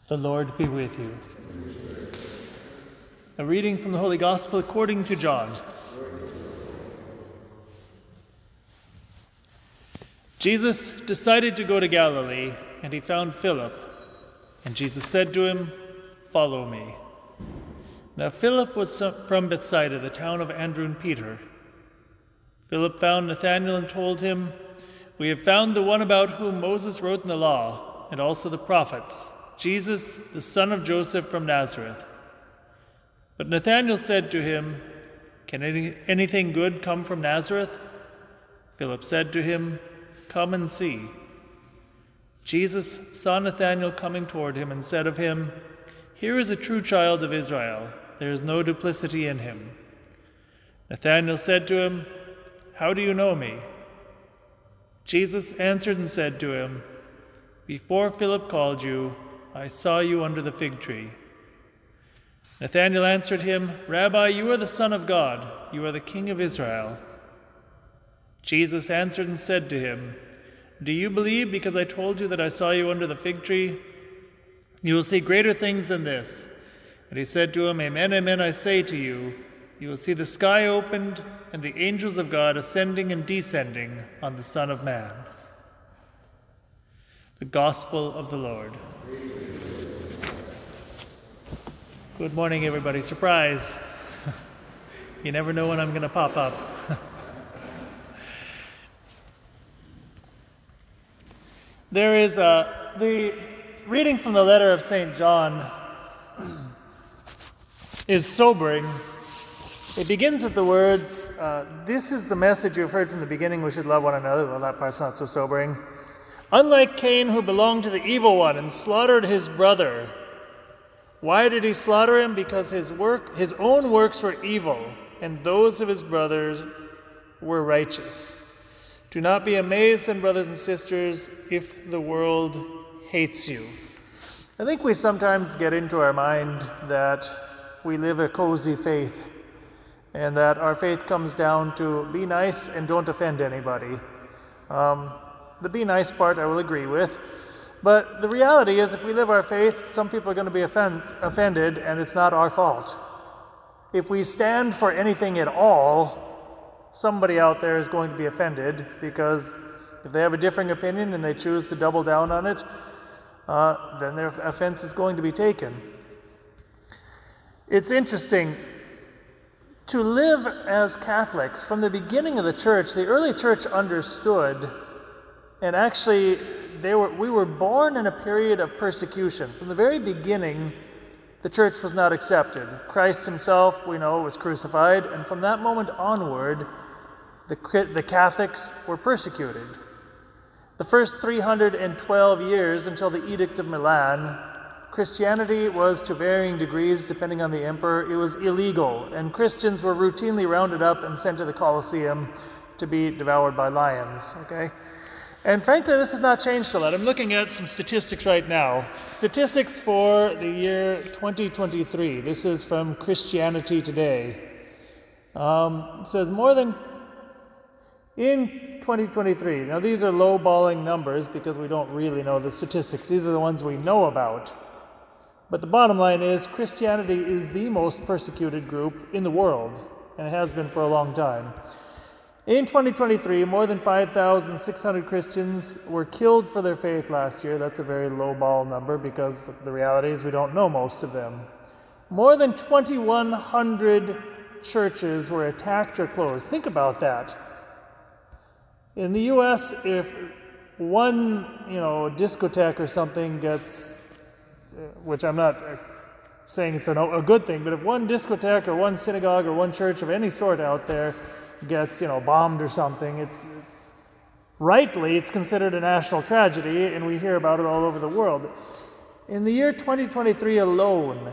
The Lord be with you. A reading from the Holy Gospel according to John. Jesus decided to go to Galilee, and he found Philip. And Jesus said to him, "Follow me." Now Philip was from Bethsaida, the town of Andrew and Peter. Philip found Nathanael and told him, "We have found the one about whom Moses wrote in the law, and also the prophets, Jesus, the son of Joseph from Nazareth." But Nathanael said to him, "Can anything good come from Nazareth?" Philip said to him, "Come and see." Jesus saw Nathanael coming toward him and said of him, "Here is a true child of Israel. There is no duplicity in him." Nathanael said to him, "How do you know me?" Jesus answered and said to him, "Before Philip called you, I saw you under the fig tree." Nathanael answered him, "Rabbi, you are the Son of God. You are the King of Israel." Jesus answered and said to him, "Do you believe because I told you that I saw you under the fig tree? You will see greater things than this." And he said to him, "Amen, amen, I say to you, you will see the sky opened and the angels of God ascending and descending on the Son of Man." The Gospel of the Lord. Good morning, everybody. Surprise. You never know when I'm going to pop up. There is the reading from the letter of St. John is sobering. It begins with the words, "This is the message you've heard from the beginning, we should love one another." Well, that part's not so sobering. "Unlike Cain, who belonged to the evil one and slaughtered his brother." Why did he slaughter him? Because his own works were evil, and those of his brothers were righteous. Do not be amazed, then, brothers and sisters, if the world hates you. I think we sometimes get into our mind that we live a cozy faith, and that our faith comes down to be nice and don't offend anybody. The be nice part I will agree with, but the reality is if we live our faith, some people are going to be offended, and it's not our fault. If we stand for anything at all, somebody out there is going to be offended, because if they have a differing opinion and they choose to double down on it, then their offense is going to be taken. It's interesting to live as Catholics. From the beginning of the church, the early church understood, and actually we were born in a period of persecution. From the very beginning, the church was not accepted. Christ himself, we know, was crucified, and from that moment onward, the Catholics were persecuted. The first 312 years until the Edict of Milan, Christianity was, to varying degrees depending on the emperor, it was illegal, and Christians were routinely rounded up and sent to the Colosseum to be devoured by lions. Okay? And frankly, this has not changed a lot. I'm looking at some statistics right now. Statistics for the year 2023. This is from Christianity Today. It says more than in 2023. Now these are low-balling numbers because we don't really know the statistics. These are the ones we know about. But the bottom line is Christianity is the most persecuted group in the world, and it has been for a long time. In 2023, more than 5,600 Christians were killed for their faith last year. That's a very low-ball number because the reality is we don't know most of them. More than 2,100 churches were attacked or closed. Think about that. In the U.S., if one, discotheque or something gets, which I'm not saying it's a good thing, but if one discotheque or one synagogue or one church of any sort out there gets, bombed or something, it's rightly it's considered a national tragedy, and we hear about it all over the world. In the year 2023 alone,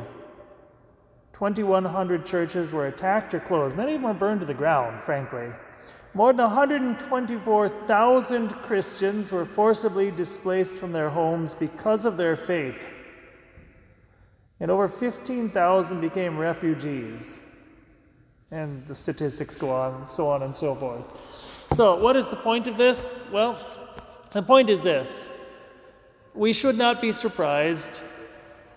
2,100 churches were attacked or closed. Many of them were burned to the ground, frankly. More than 124,000 Christians were forcibly displaced from their homes because of their faith. And over 15,000 became refugees. And the statistics go on, so on and so forth. So what is the point of this? Well, the point is this. We should not be surprised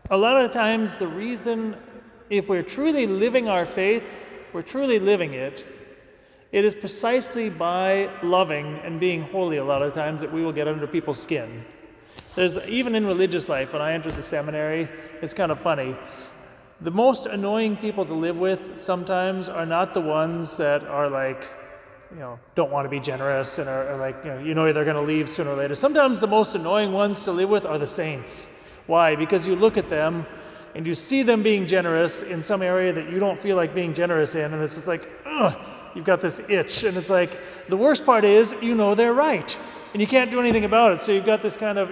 A lot of times the reason, if we're truly living our faith, we're truly living it, it is precisely by loving and being holy a lot of times that we will get under people's skin. There's, even in religious life, when I entered the seminary, it's kind of funny. The most annoying people to live with sometimes are not the ones that are like, don't want to be generous and are like, they're going to leave sooner or later. Sometimes the most annoying ones to live with are the saints. Why? Because you look at them and you see them being generous in some area that you don't feel like being generous in, and it's just like, ugh, you've got this itch. And it's like, the worst part is, they're right, and you can't do anything about it. So you've got this kind of,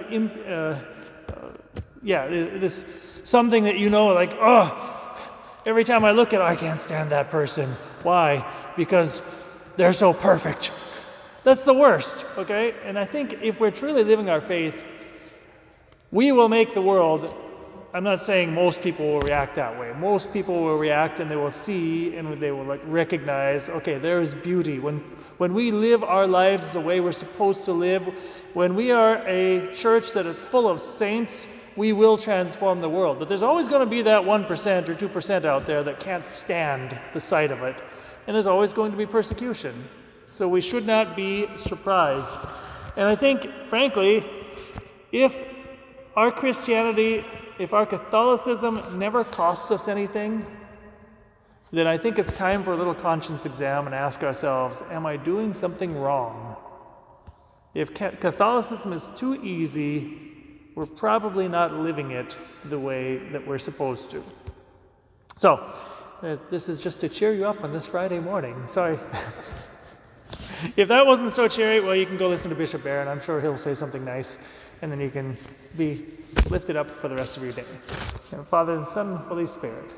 this something that like, every time I look at it, I can't stand that person. Why? Because they're so perfect. That's the worst, okay? And I think if we're truly living our faith, we will make the world. I'm not saying most people will react that way. Most people will react and they will see and they will recognize, okay, there is beauty. When we live our lives the way we're supposed to live, when we are a church that is full of saints, we will transform the world. But there's always going to be that 1% or 2% out there that can't stand the sight of it. And there's always going to be persecution. So we should not be surprised. And I think, frankly, if our Christianity, if our Catholicism never costs us anything, then I think it's time for a little conscience exam and ask ourselves, am I doing something wrong? If Catholicism is too easy, we're probably not living it the way that we're supposed to. So, this is just to cheer you up on this Friday morning. Sorry. If that wasn't so cheery, well, you can go listen to Bishop Barron. I'm sure he'll say something nice, and then you can be lifted up for the rest of your day. And Father and Son, Holy Spirit.